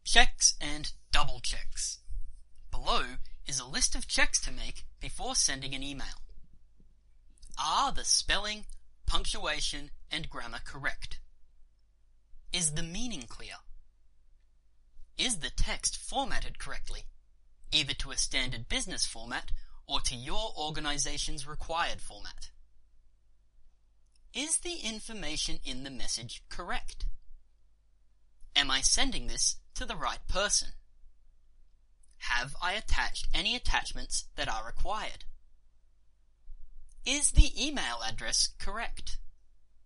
checks and double checks. Below is a list of checks to make before sending an email. Are the spelling, punctuation, and grammar correct? Is the meaning clear? Is the text formatted correctly, either to a standard business format or to your organization's required format? Is the information in the message correct? Am I sending this to the right person? Have I attached any attachments that are required? Is the email address correct?